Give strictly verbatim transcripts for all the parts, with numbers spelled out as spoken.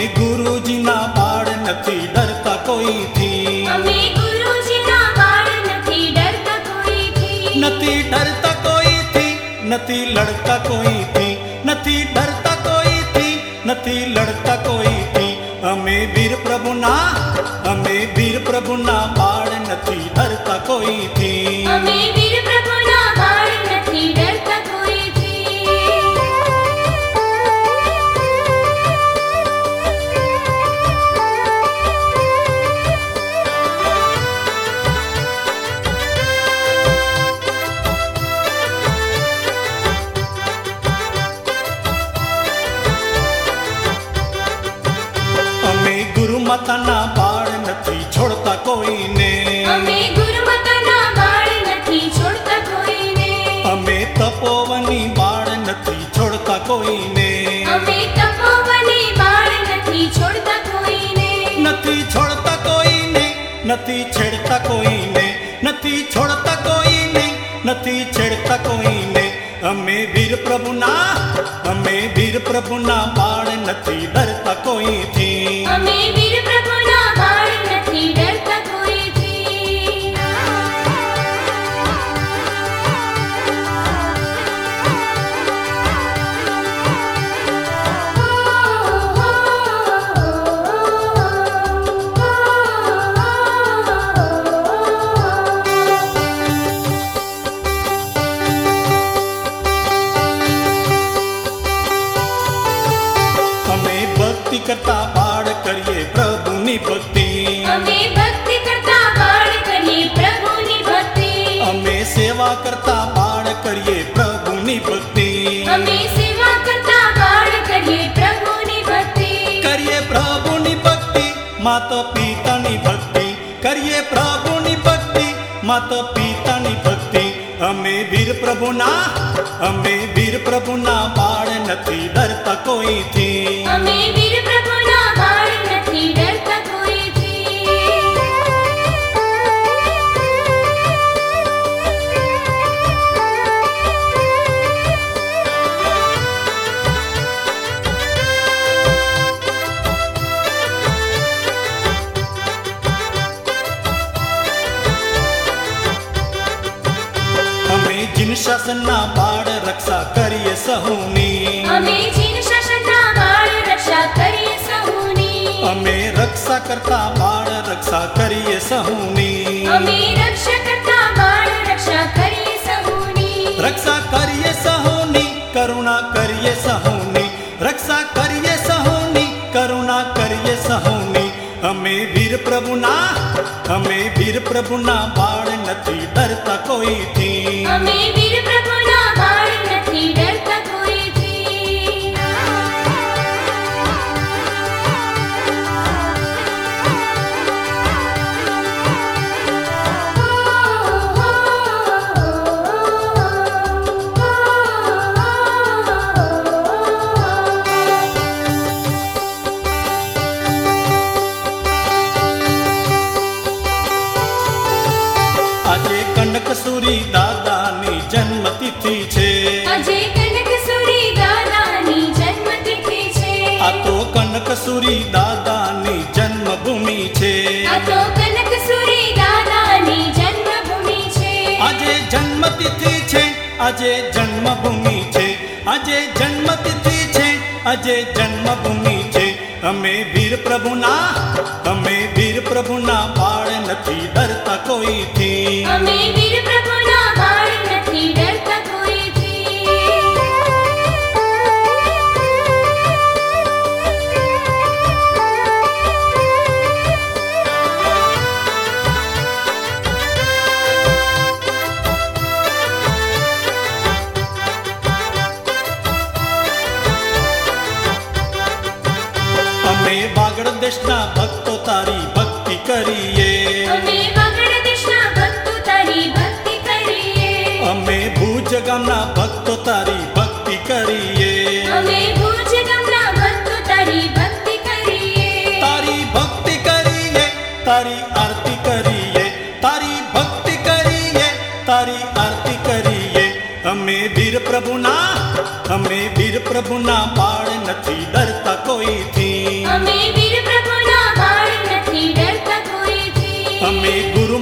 ગુરુજીના બાળ નથી ડરતા કોઈથી, અમે ગુરુજીના બાળ નથી ડરતા કોઈથી, નથી ડરતા કોઈથી, નથી લડતા કોઈથી, નથી ડરતા કોઈથી, નથી લડતા કોઈથી. અમે વીર પ્રભુના, અમે વીર પ્રભુના બાળ નથી ડરતા કોઈથી. અમે વીર પ્રભુના બાળ નથી ડરતા કોઈથી. અમે ગુરુ માતાના બાળ નથી છોડતા કોઈને, અમે ગુરુમાતાના બાળ નથી છોડતા કોઈને, અમે તપોવની બાળ નથી છોડતા કોઈને, અમે તપોવની બાળ નથી છોડતા કોઈને, નથી છોડતા કોઈને, નથી છેડતા કોઈને, નથી છોડતા કોઈને, નથી છેડતા કોઈને. અમે વીર પ્રભુના, અમે વીર પ્રભુના બાળ નથી ડરતા કોઈથી. અમે વીર પ્રભુના બાળ નથી ડરતા કોઈથી. અમે ભક્તિ કરતા બાળ કરીએ પ્રભુની ભક્તિ, અમે ભક્તિ કરતા બાળ કરીએ પ્રભુની ભક્તિ, અમે સેવા કરતા બાળ કરીએ પ્રભુની ભક્તિ, અમે સેવા કરતા બાળ કરીએ પ્રભુની ભક્તિ, કરીએ પ્રભુની ભક્તિ, માતા પિતાની ભક્તિ, કરીએ પ્રભુની ભક્તિ, માતા પિતાની ભક્તિ. અમે વીર પ્રભુના, અમે વીર પ્રભુના બાળ નથી ડરતા કોઈથી. અમે વીર પ્રભુના બાળ નથી ડરતા કોઈથી. અમે જીન શાસનના બાળ રક્ષા કરીએ સહુની, અમે જીન શાસનના બાળ રક્ષા કરીએ સહુની, અમે રક્ષા કરતા બાળ રક્ષા કરીએ સહુની, અમે રક્ષા કરતા બાળ રક્ષા કરીએ સહુની, રક્ષા કરીએ સહુની, કરુણા કરીએ સહુની, રક્ષા કરીએ સહુની, કરુણા કરીએ સહુની. અમે વીર પ્રભુના, અમે વીર પ્રભુના બાળ નથી ડરતા કોઈથી. અમે વીર પ્રભુના બાળ નથી ડરતા કોઈથી. આજે કનકસુરી દાદાની જન્મતિથિ છે, આજે કનકસુરી દાદાની જન્મતિથિ છે, આ તો કનકસુરી દાદાની જન્મભૂમિ છે. આ તો કનકસુરી દાદાની જન્મભૂમિ છે. આજે જન્મતિથિ છે, આજે જન્મભૂમિ છે, આજે જન્મતિથિ છે, આજે જન્મભૂમિ છે. અમે વીર પ્રભુના, અમે વીર પ્રભુના બાળ નથી ડરતા કોઈથી. અમે વીર પ્રભુના બાળ નથી ડરતા કોઈથી. અમે વાગડ દેશના ભક્તો તારી ભક્તિ કરીએ, અમે વાગડ દેશના ભક્તો તારી ભક્તિ કરીએ, અમે ભુજ ગામના ભક્તો તારી ભક્તિ કરીએ, અમે ભુજ ગામના ભક્તો તારી ભક્તિ કરીએ, તારી ભક્તિ કરીએ, તારી આરતી કરીએ, તારી ભક્તિ કરીએ, તારી આરતી કરીએ. અમે વીર પ્રભુના, અમે વીર પ્રભુના બાળ નથી ડરતા કોઈથી. અમે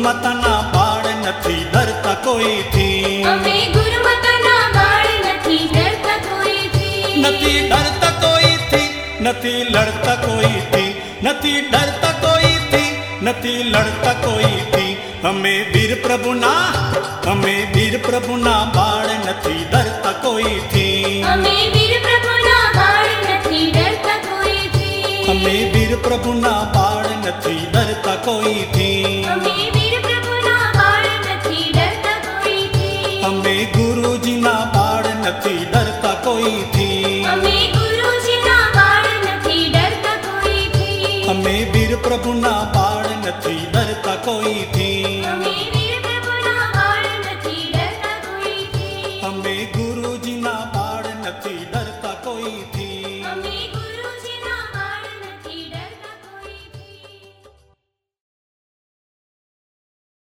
માતાના બાળ નથી ડરતા કોઈથી, અમે ગુરુ માતાના બાળ નથી ડરતા કોઈથી, નથી ડરતા કોઈથી, નથી લડતા કોઈથી, નથી ડરતા કોઈથી, નથી લડતા કોઈથી. અમે વીર પ્રભુના, અમે વીર પ્રભુના બાળ નથી ડરતા કોઈથી, અમે વીર પ્રભુના બાળ નથી ડરતા કોઈથી, અમે વીર પ્રભુના બાળ નથી ડરતા કોઈથી, અમે વીર પ્રભુના બાળ નથી ડરતા કોઈથી, અમે ગુરુજીના બાળ નથી ડરતા કોઈથી, અમે ગુરુજીના બાળ નથી ડરતા કોઈથી, અમે વીર પ્રભુના બાળ નથી ડરતા કોઈથી. અમે